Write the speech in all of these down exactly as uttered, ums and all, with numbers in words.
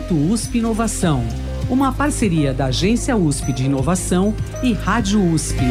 Momento U S P Inovação, uma parceria da Agência U S P de Inovação e Rádio U S P.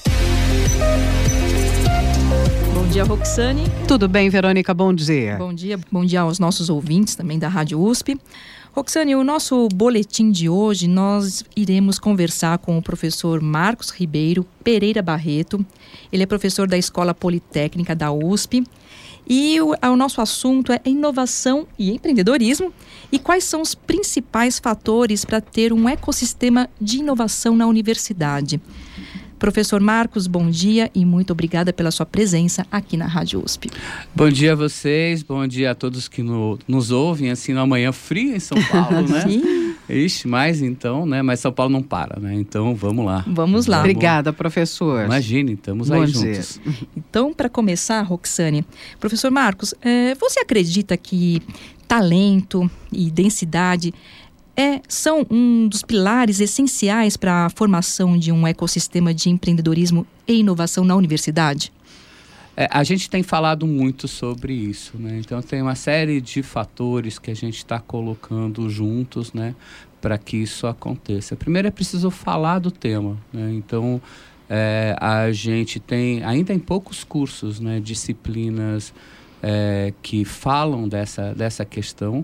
Bom dia, Roxane. Tudo bem, Verônica? Bom dia. Bom dia, bom dia aos nossos ouvintes também da Rádio U S P. Roxane, o nosso boletim de hoje, nós iremos conversar com o professor Marcos Ribeiro Pereira Barreto. Ele é professor da Escola Politécnica da U S P. E o, o nosso assunto é inovação e empreendedorismo e quais são os principais fatores para ter um ecossistema de inovação na universidade. Professor Marcos, bom dia e muito obrigada pela sua presença aqui na Rádio U S P. Bom dia a vocês, bom dia a todos que no, nos ouvem, assim, numa manhã fria em São Paulo, né? Sim. Ixi, mas então, né? Mas São Paulo não para, né? Então, vamos lá. Vamos lá. Obrigada, professor. Imagine, estamos Bom aí dia. juntos. Então, para começar, Roxane, professor Marcos, é, você acredita que talento e densidade É, são um dos pilares essenciais para a formação de um ecossistema de empreendedorismo e inovação na universidade? É, a gente tem falado muito sobre isso, né? Então tem uma série de fatores que a gente está colocando juntos, né, para que isso aconteça. Primeiro é preciso falar do tema, né? Então é, a gente tem, ainda em poucos cursos, né, disciplinas é, que falam dessa, dessa questão.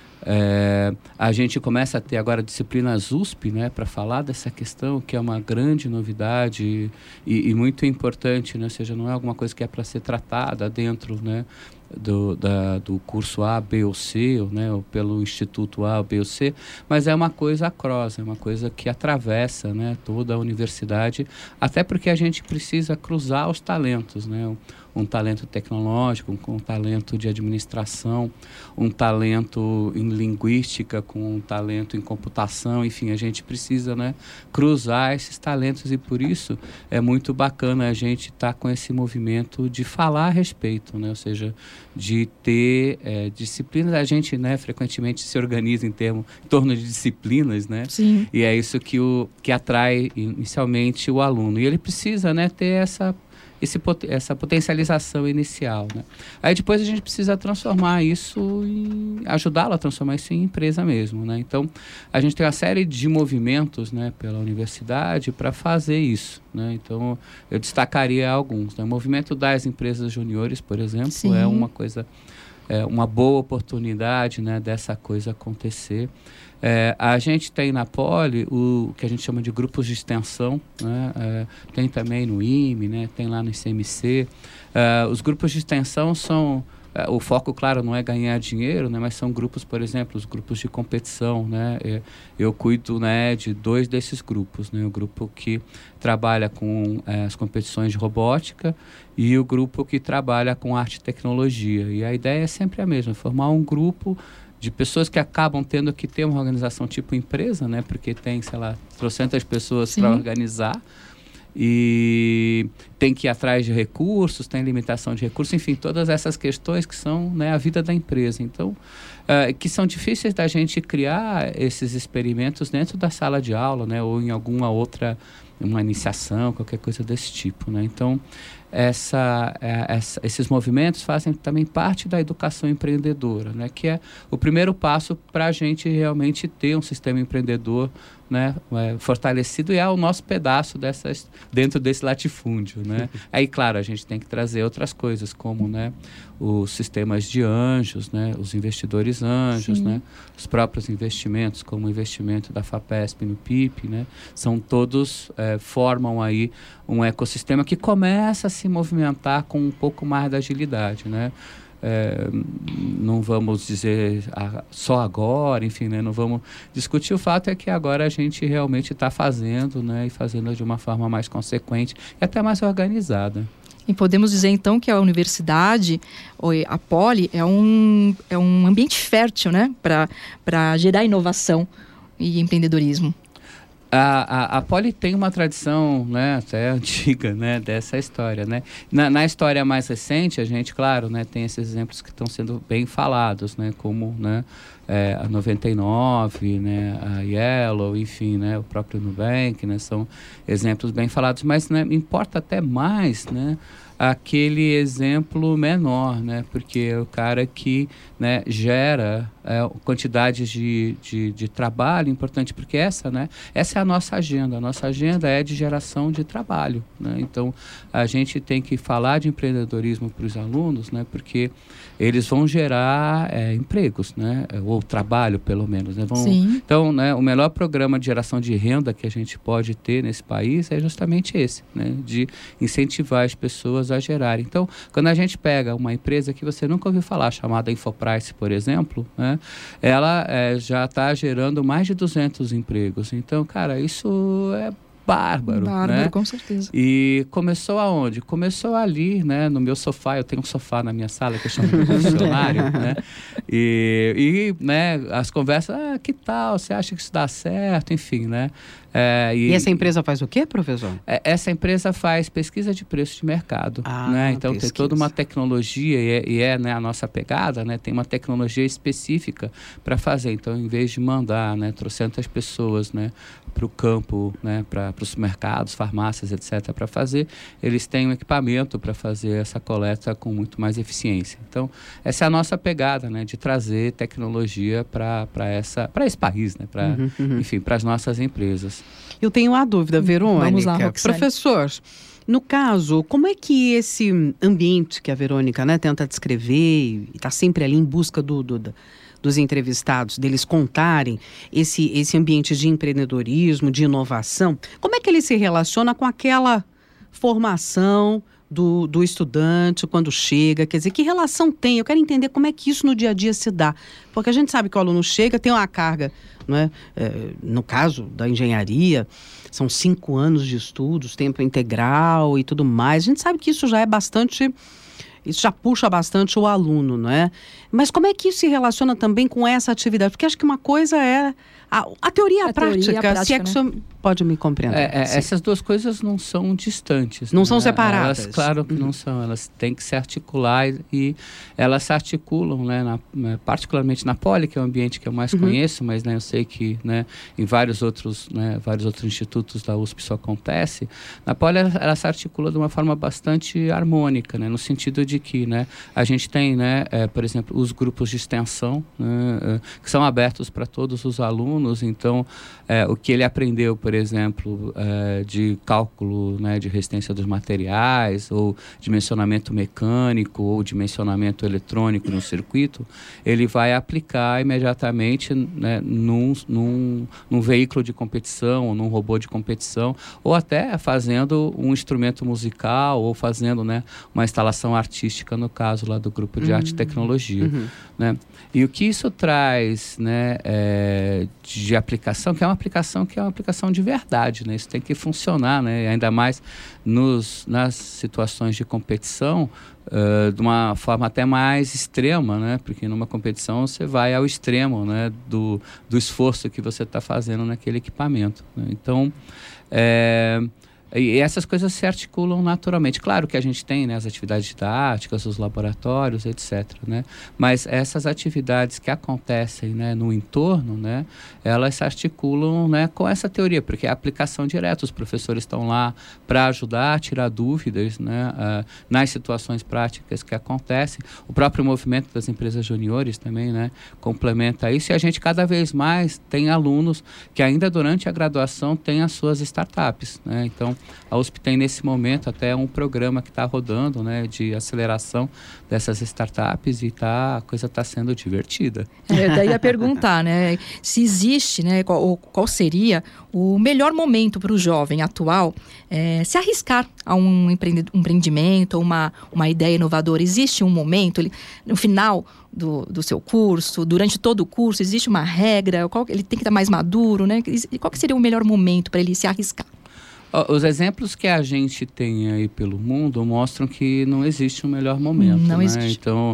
É, a gente começa a ter agora disciplinas U S P, né, para falar dessa questão, que é uma grande novidade e, e muito importante, né? Ou seja, não é alguma coisa que é para ser tratada dentro, né, do, da, do curso A, B ou C, ou, né, ou pelo Instituto A, B ou C, mas é uma coisa across, é uma coisa que atravessa, né, toda a universidade, até porque a gente precisa cruzar os talentos, né? Um talento tecnológico, um, um talento de administração, um talento em linguística, com um talento em computação, enfim, a gente precisa, né, cruzar esses talentos e por isso é muito bacana a gente estar tá com esse movimento de falar a respeito, né, ou seja, de ter é, disciplinas. A gente, né, frequentemente se organiza em, termo, em torno de disciplinas, né? Sim. E é isso que, o, que atrai inicialmente o aluno. E ele precisa, né, ter essa Esse, essa potencialização inicial, né? Aí depois a gente precisa transformar isso em... ajudá-lo a transformar isso em empresa mesmo, né? Então, a gente tem uma série de movimentos, né, pela universidade para fazer isso, né? Então, eu destacaria alguns, né? O movimento das empresas juniores, por exemplo, Sim. é uma coisa... é uma boa oportunidade, né, dessa coisa acontecer. É, a gente tem na Poli o que a gente chama de grupos de extensão, né? É, tem também no I M E, né? Tem lá no I C M C. É, os grupos de extensão são... É, o foco, claro, não é ganhar dinheiro, né? Mas são grupos, por exemplo, os grupos de competição, né? É, eu cuido, né, de dois desses grupos, né? O grupo que trabalha com é, as competições de robótica e o grupo que trabalha com arte e tecnologia. E a ideia é sempre a mesma, formar um grupo de pessoas que acabam tendo que ter uma organização tipo empresa, né? Porque tem, sei lá, trocentas pessoas para organizar e tem que ir atrás de recursos, tem limitação de recursos, enfim, todas essas questões que são, né, a vida da empresa. Então, uh, que são difíceis da gente criar esses experimentos dentro da sala de aula, né? Ou em alguma outra, uma iniciação, qualquer coisa desse tipo, né? Então, Essa, essa, esses movimentos fazem também parte da educação empreendedora, né, que é o primeiro passo para a gente realmente ter um sistema empreendedor, né, é, fortalecido, e é o nosso pedaço dessas, dentro desse latifúndio, né? Aí, claro, a gente tem que trazer outras coisas, como, né, os sistemas de anjos, né, os investidores anjos, Sim. né, os próprios investimentos, como o investimento da FAPESP no P I P, né, são todos, é, formam aí um ecossistema que começa a se movimentar com um pouco mais de agilidade, né? É, não vamos dizer a, só agora, enfim, né? Não vamos discutir. O fato é que agora a gente realmente está fazendo, né? E fazendo de uma forma mais consequente e até mais organizada. E podemos dizer, então, que a universidade, a Poli, é um, é um ambiente fértil, né? Para gerar inovação e empreendedorismo. A, a, a Poli tem uma tradição, né, até antiga, né, dessa história, né? Na, na história mais recente, a gente, claro, né, tem esses exemplos que estão sendo bem falados, né, como, né, é, a noventa e nove, né, a Yellow, enfim, né, o próprio Nubank, né, são exemplos bem falados, mas, né, importa até mais, né, aquele exemplo menor, né? Porque é o cara que, né, gera é, quantidades de, de, de trabalho importante, porque essa, né, essa é a nossa agenda. A nossa agenda é de geração de trabalho, né? Então, a gente tem que falar de empreendedorismo para os alunos, né? Porque eles vão gerar é, empregos, né? Ou trabalho, pelo menos, né? Vão, Sim. Então, né, o melhor programa de geração de renda que a gente pode ter nesse país é justamente esse, né? De incentivar as pessoas a gerarem. Então, quando a gente pega uma empresa que você nunca ouviu falar, chamada Infoprice, por exemplo, né? Ela é, já está gerando mais de duzentos empregos. Então, cara, isso é bárbaro, Bárbaro, né? com certeza. E começou aonde? Começou ali, né? No meu sofá, eu tenho um sofá na minha sala que eu chamo de funcionário, né? E, e, né, as conversas, ah, que tal? Você acha que isso dá certo? Enfim, né? É, e, e essa empresa faz o quê, professor? É, essa empresa faz pesquisa de preço de mercado, ah, né? Então pesquisa. tem toda uma tecnologia e é, e é né, a nossa pegada, né? Tem uma tecnologia específica para fazer. Então, em vez de mandar, né, trocentas pessoas, né, para o campo, né, para os mercados, farmácias, etcétera, para fazer, eles têm um equipamento para fazer essa coleta com muito mais eficiência. Então, essa é a nossa pegada, né, de trazer tecnologia para essa para esse país, né, para uhum, uhum. enfim, para as nossas empresas. Eu tenho uma dúvida, Verônica. Vamos lá, Roxane. Professor, no caso, como é que esse ambiente que a Verônica, né, tenta descrever e está sempre ali em busca do, do, dos entrevistados, deles contarem esse, esse ambiente de empreendedorismo, de inovação, como é que ele se relaciona com aquela formação do, do estudante quando chega? Quer dizer, que relação tem? Eu quero entender como é que isso no dia a dia se dá. Porque a gente sabe que o aluno chega, tem uma carga, não é? É, no caso da engenharia, são cinco anos de estudos, tempo integral e tudo mais. A gente sabe que isso já é bastante... Isso já puxa bastante o aluno, não é? Mas como é que isso se relaciona também com essa atividade? Porque acho que uma coisa é a, a teoria e a, a, prática, teoria, a prática. Se é que né? o senhor pode me compreender. É, é, essas duas coisas não são distantes. Não né? são separadas. Elas, claro que uhum. não são. Elas têm que se articular e, e elas se articulam, né, na, na, particularmente na Poli, que é o ambiente que eu mais uhum. conheço, mas né, eu sei que né, em vários outros, né, vários outros institutos da U S P isso acontece. Na Poli, ela, ela se articula de uma forma bastante harmônica, né, no sentido de que né, a gente tem, né, é, por exemplo, os grupos de extensão, né, é, que são abertos para todos os alunos. Então, é, o que ele aprendeu, por exemplo, é, de cálculo, né, de resistência dos materiais, ou dimensionamento mecânico, ou dimensionamento eletrônico no circuito, ele vai aplicar imediatamente né, num, num, num veículo de competição, ou num robô de competição, ou até fazendo um instrumento musical, ou fazendo né, uma instalação artística, no caso lá do grupo de uhum. arte e tecnologia. Uhum. Né? E o que isso traz né, é, de aplicação, que é uma aplicação que é uma aplicação de verdade, né? Isso tem que funcionar, né? Ainda mais nos, nas situações de competição, uh, de uma forma até mais extrema, né? Porque numa competição você vai ao extremo né? do, do esforço que você está fazendo naquele equipamento. Né? Então, é... E essas coisas se articulam naturalmente. Claro que a gente tem né, as atividades didáticas, os laboratórios, etcétera. Né? Mas essas atividades que acontecem né, no entorno, né, elas se articulam né, com essa teoria, porque é a aplicação direta. Os professores estão lá para ajudar a tirar dúvidas né, uh, nas situações práticas que acontecem. O próprio movimento das empresas juniores também né, complementa isso. E a gente cada vez mais tem alunos que ainda durante a graduação têm as suas startups. Né? Então, a U S P tem nesse momento até um programa que está rodando, né, de aceleração dessas startups e tá, a coisa está sendo divertida. É, daí ia perguntar, né, se existe, né, qual, qual seria o melhor momento para o jovem atual é, se arriscar a um empreendimento, uma, uma ideia inovadora. Existe um momento, ele, no final do, do seu curso, durante todo o curso, existe uma regra, qual, ele tem que estar mais maduro, né? Qual que seria o melhor momento para ele se arriscar? Os exemplos que a gente tem aí pelo mundo mostram que não existe um melhor momento. Não né? existe. Então,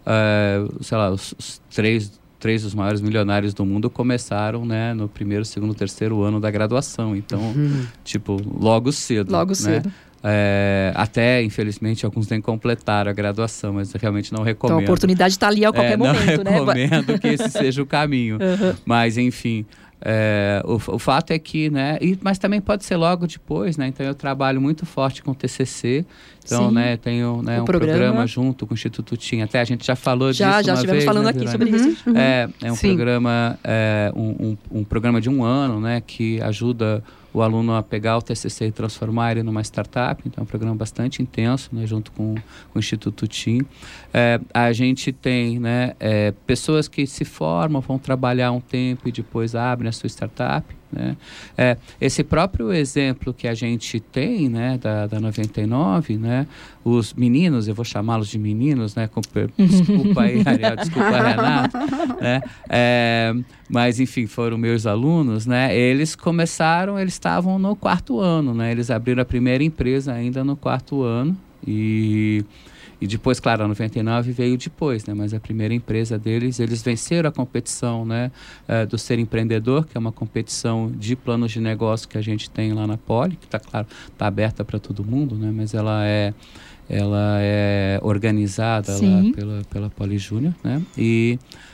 uh, sei lá, os, os três, três dos maiores milionários do mundo começaram né, no primeiro, segundo, terceiro ano da graduação. Então, uhum. tipo, logo cedo. Logo né? cedo. É, até, infelizmente, alguns nem completaram a graduação, mas eu realmente não recomendo. Então, a oportunidade está ali a qualquer é, momento, não né? Não recomendo que esse seja o caminho. Uhum. Mas, enfim... É, o, o fato é que, né, e, mas também pode ser logo depois, né, então eu trabalho muito forte com o T C C, então, Sim. né, tenho né, um programa. programa junto com o Instituto Tim, até a gente já falou já, disso Já, já estivemos falando né, aqui Verônica? sobre isso. Uhum. É, é um Sim. programa, é, um, um, um programa de um ano, né, que ajuda o aluno a pegar o T C C e transformar ele numa startup, então é um programa bastante intenso, né, junto com, com o Instituto Tim. É, a gente tem, né, é, pessoas que se formam, vão trabalhar um tempo e depois abrem a sua startup, né? É, esse próprio exemplo que a gente tem, né, da, da noventa e nove, né, os meninos, eu vou chamá-los de meninos, né, com, desculpa aí, Ariel, desculpa, Renato, né, é, mas enfim, foram meus alunos, né, eles começaram, eles estavam no quarto ano, né, eles abriram a primeira empresa ainda no quarto ano e... E depois, claro, a noventa e nove veio depois, né? Mas a primeira empresa deles, eles venceram a competição, né? Uh, do Ser Empreendedor, que é uma competição de planos de negócio que a gente tem lá na Poli, que está, claro, está aberta para todo mundo, né? Mas ela é, ela é organizada lá pela, pela Poli Júnior, né? E...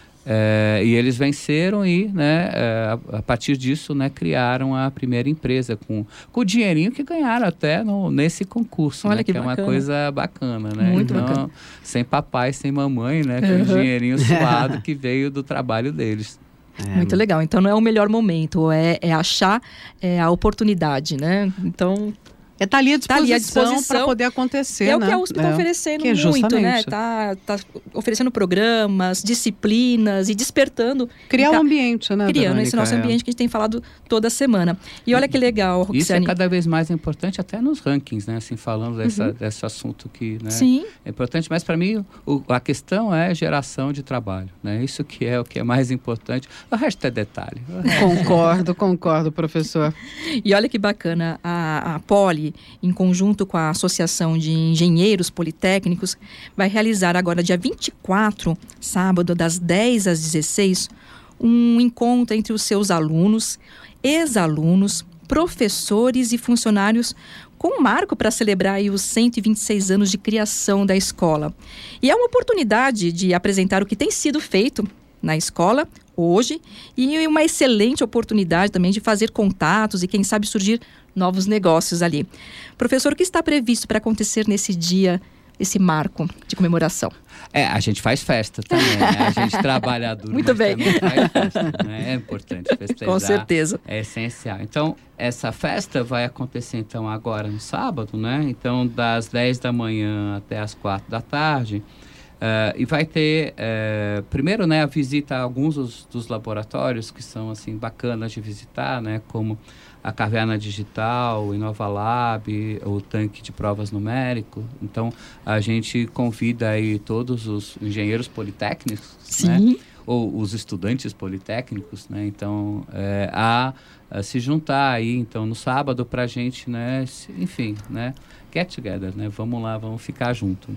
É, e eles venceram e, né, é, a, a partir disso, né, criaram a primeira empresa com, com o dinheirinho que ganharam até no, nesse concurso. Olha, né, que, que é bacana. uma coisa bacana, né? Muito então, bacana. Sem papai, sem mamãe, né? Com o dinheirinho suado que veio do trabalho deles. É. Muito legal. Então não é o melhor momento, é, é achar é, a oportunidade, né? Então... É estar tá ali à disposição, tá disposição para poder acontecer, é né? o que a U S P está é. oferecendo que é muito, né? Tá, tá oferecendo programas, disciplinas e despertando. Criar um ambiente, né, Criando Verônica? esse nosso é. ambiente que a gente tem falado toda semana. E olha que legal, Roxane. Isso é cada vez mais importante até nos rankings, né? Assim, falando dessa, uhum. desse assunto que, né? Sim. É importante, mas para mim o, a questão é geração de trabalho, né? Isso que é o que é mais importante. O resto é detalhe. Resto concordo, concordo, professor. E olha que bacana, a, a Poli, em conjunto junto com a Associação de Engenheiros Politécnicos, vai realizar agora, dia vinte e quatro, sábado, das dez às dezesseis, um encontro entre os seus alunos, ex-alunos, professores e funcionários com um marco para celebrar aí os cento e vinte e seis anos de criação da escola. E é uma oportunidade de apresentar o que tem sido feito na escola hoje e uma excelente oportunidade também de fazer contatos e, quem sabe, surgir novos negócios ali. Professor, o que está previsto para acontecer nesse dia, esse marco de comemoração? É, a gente faz festa também, né? A gente trabalha duro, muito mas bem. também faz festa, né? É importante festejar. Com certeza. É essencial. Então, essa festa vai acontecer, então, agora no sábado, né? Então, das dez da manhã até as quatro da tarde. Uh, e vai ter, uh, primeiro, né, a visita a alguns dos, dos laboratórios que são, assim, bacanas de visitar, né? Como a Caverna Digital, o InovaLab, o tanque de provas numérico. Então, a gente convida aí todos os engenheiros politécnicos, Sim. né? Ou os estudantes politécnicos, né? Então, é, a, a se juntar aí, então, no sábado para a gente, né? Se, enfim, né? Get together, né? Vamos lá, vamos ficar junto.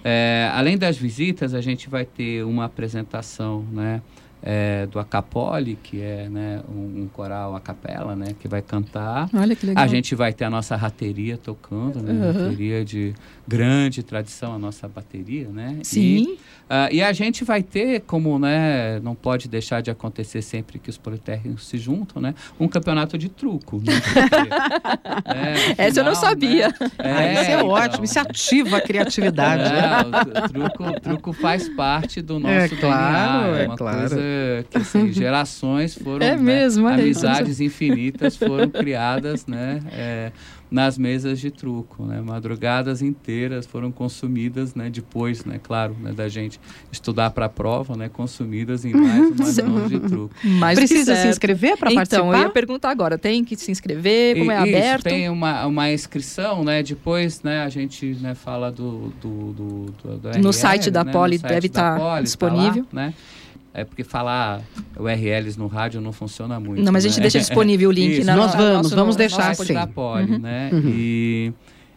É, além das visitas, a gente vai ter uma apresentação, né? É, do Acapoli, que é, né, um, um coral a capela, né, que vai cantar. Olha que legal. A gente vai ter a nossa rateria tocando, né, uhum. rateria de grande tradição, a nossa bateria, né? Sim. E, uh, e a gente vai ter, como, né, não pode deixar de acontecer sempre que os politécnicos se juntam, né, um campeonato de truco. Né? Porque, é, Essa final, eu não sabia. Né? É, ah, isso é então, ótimo, isso ativa a criatividade. É, o, o, truco, o truco faz parte do nosso é, claro, D N A. É, é uma claro. coisa que, assim, gerações foram, é né, mesmo, olha amizades isso. infinitas foram criadas, né, é, nas mesas de truco, né, madrugadas inteiras foram consumidas, né, depois, né, claro, né, da gente estudar para a prova, né, consumidas em mais umas mãos de truco. Mais Precisa se inscrever para então, participar? Então, eu ia perguntar agora, tem que se inscrever, como e, é isso, aberto? Tem uma, uma inscrição, né, depois, né, a gente, né, fala do, do, do, do, do no R L, site da né, Poli site deve da estar Poli, disponível. Tá lá, né? É porque falar U R Ls no rádio não funciona muito. Não, mas a gente né? deixa disponível o link. Isso, na, nós na, vamos, nosso, vamos no, deixar nosso assim. da Poli, uhum. né? Uhum. E,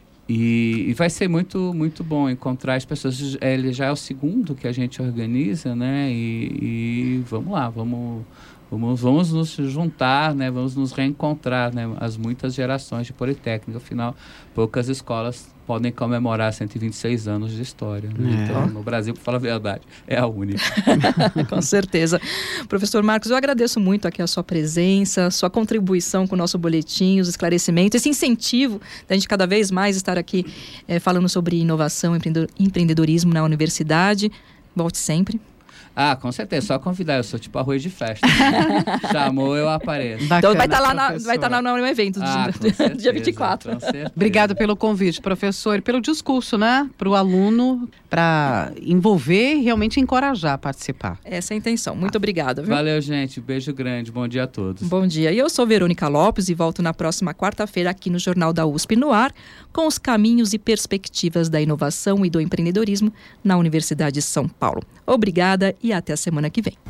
e, e vai ser muito, muito bom encontrar as pessoas. Ele já é o segundo que a gente organiza, né? E, e vamos lá, vamos, Vamos, vamos nos juntar, né? Vamos nos reencontrar, né? As muitas gerações de Politécnica. Afinal, poucas escolas podem comemorar cento e vinte e seis anos de história. Né? É. Então, no Brasil, para falar a verdade, é a única. Com certeza. Professor Marcos, eu agradeço muito aqui a sua presença, sua contribuição com o nosso boletim, os esclarecimentos, esse incentivo da gente cada vez mais estar aqui é, falando sobre inovação e empreendedorismo na universidade. Volte sempre. Ah, com certeza, só convidar, eu sou tipo arroz de festa. Chamou, eu apareço. Bacana, então vai estar tá lá, na, vai tá lá no evento ah, de, certeza, dia vinte e quatro. Obrigada pelo convite, professor, e pelo discurso, né? Para o aluno, para envolver e realmente encorajar a participar. Essa é a intenção. Muito ah. obrigada. Viu? Valeu, gente. Beijo grande. Bom dia a todos. Bom dia. E eu sou Verônica Lopes e volto na próxima quarta-feira aqui no Jornal da U S P no ar, com os caminhos e perspectivas da inovação e do empreendedorismo na Universidade de São Paulo. Obrigada e até a semana que vem.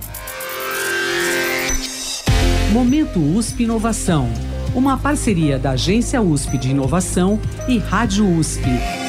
Momento U S P Inovação, uma parceria da Agência U S P de Inovação e Rádio U S P.